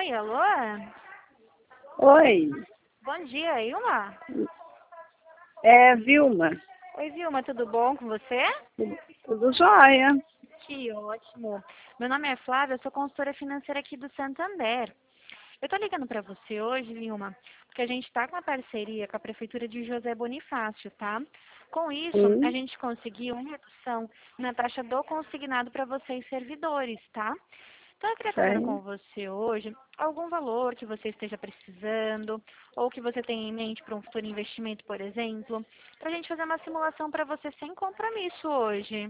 Oi, alô? Oi, Bom dia, Ilma. é Vilma. Oi, Vilma, tudo bom com você? Tudo jóia? Que ótimo. Meu nome é Flávia, eu sou consultora financeira aqui do Santander. Eu tô ligando para você hoje, Vilma, porque a gente está com uma parceria com a Prefeitura de José Bonifácio, tá? Com isso, a Sim, gente conseguiu uma redução na taxa do consignado para vocês servidores, tá? Então, eu queria estar vendo com sério. você hoje algum valor que você esteja precisando ou que você tenha em mente para um futuro investimento, por exemplo, para a gente fazer uma simulação para você sem compromisso hoje.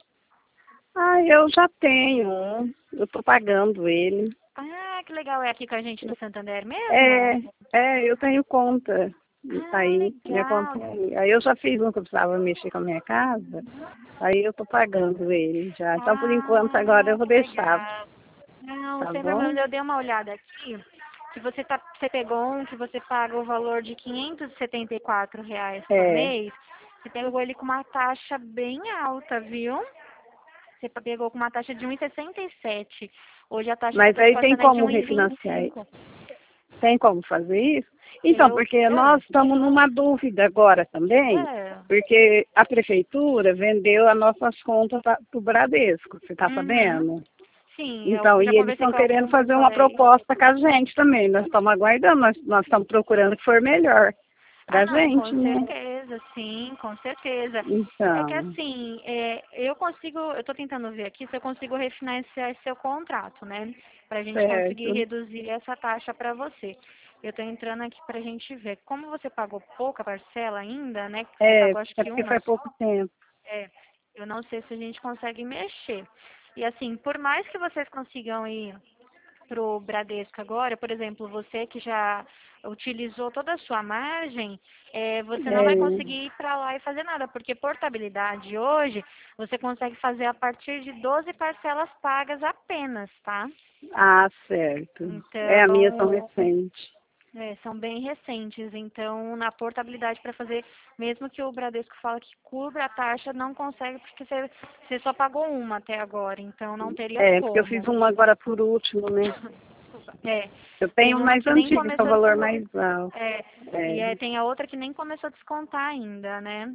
Ah, eu já tenho um. Eu tô pagando ele. Ah, que legal. É aqui com a gente no Santander É, mesmo? eu tenho conta. Ah, Aí, minha conta. legal. Aí eu já fiz um que eu precisava mexer com a minha casa. Aí eu tô pagando ele já. Então, por enquanto, agora Ah, eu vou que deixar, legal. Não, tá sem bom? problema. Eu dei uma olhada aqui. Que você pegou um que você paga o valor de R$ 574 por É. mês. Você pegou ele com uma taxa bem alta, viu? Você pegou com uma taxa de 1,67. Hoje a taxa que eu Mas estou te aí tem passando é de como refinanciar ele? 1,25. Tem como fazer isso? Então, Eu, porque nós estamos numa dúvida agora também, é. porque a prefeitura vendeu as nossas contas para o Bradesco, você está Uhum. sabendo? Sim, eu Então, já e eles conversei estão com querendo alguns, eu fazer uma falei. proposta com a gente também. Nós estamos aguardando, nós estamos procurando que for melhor Ah, para a não, com gente, né? certeza, sim, com certeza. É que Então, assim, eu tô tentando ver aqui se eu consigo refinanciar seu contrato, né? Pra gente conseguir certo. reduzir essa taxa pra você. Eu tô entrando aqui pra gente ver. Como você pagou pouca parcela ainda, né? Que você É, pagou acho é que porque uma faz só, pouco tempo. eu não sei se a gente consegue mexer. E assim, por mais que vocês consigam ir pro Bradesco agora, por exemplo, você que já utilizou toda a sua margem, você não vai É, conseguir ir para lá e fazer nada, porque portabilidade hoje você consegue fazer a partir de 12 parcelas pagas apenas, tá? ah, certo. É, a minha são Então, recentes. são bem recentes, então na portabilidade para fazer, mesmo que o Bradesco fala que cubra a taxa, não consegue porque você só pagou uma até agora, então não teria É, porque eu fiz como. uma agora por último, né? Desculpa. Eu Tem tenho uma mais que nem antiga, que é o começou, valor mais alto. é, É, tem a outra que nem começou a descontar ainda, né?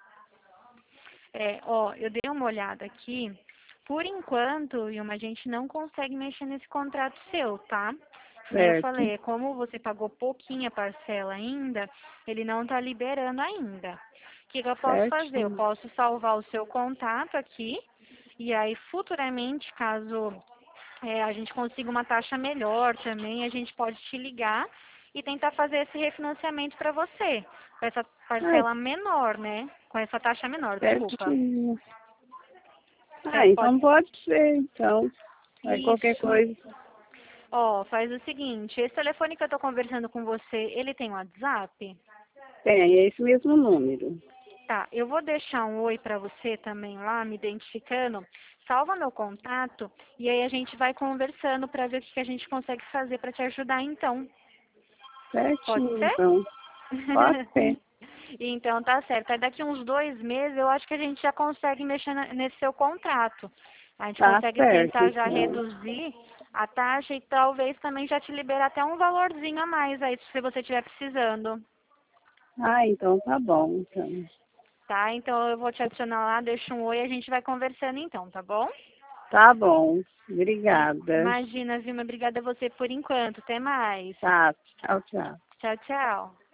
Ó, eu dei uma olhada aqui. Por enquanto, Ilma, a gente não consegue mexer nesse contrato seu, tá? Nem eu certo. falei, como você pagou pouquinha parcela ainda, ele não está liberando ainda. O que eu posso fazer? Eu Certo. posso salvar o seu contato aqui, e aí futuramente, caso a gente consiga uma taxa melhor também, a gente pode te ligar e tentar fazer esse refinanciamento para você, com essa Ah, parcela menor, né? Com essa taxa menor, desculpa. certinho. Ah, Pode então pode ser, então. Aí qualquer isso. coisa. Ó, faz o seguinte, esse telefone que eu tô conversando com você, ele tem WhatsApp? Tem, é esse mesmo número. Tá, eu vou deixar um oi para você também lá, me identificando. Salva meu contato e aí a gente vai conversando para ver o que que a gente consegue fazer para te ajudar então. Pode Certinho, ser? então. Pode ser. Então tá certo. Aí daqui uns 2 meses eu acho que a gente já consegue mexer nesse seu contrato. A gente Tá consegue certo, tentar já então. reduzir a taxa e talvez também já te liberar até um valorzinho a mais aí se você estiver precisando. Ah, então tá bom, então. Tá? Então eu vou te adicionar lá, deixa um oi e a gente vai conversando então, tá bom? Tá bom. Obrigada. Imagina, Vilma, obrigada a você por enquanto. Até mais. Tá, tchau, tchau. Tchau, tchau.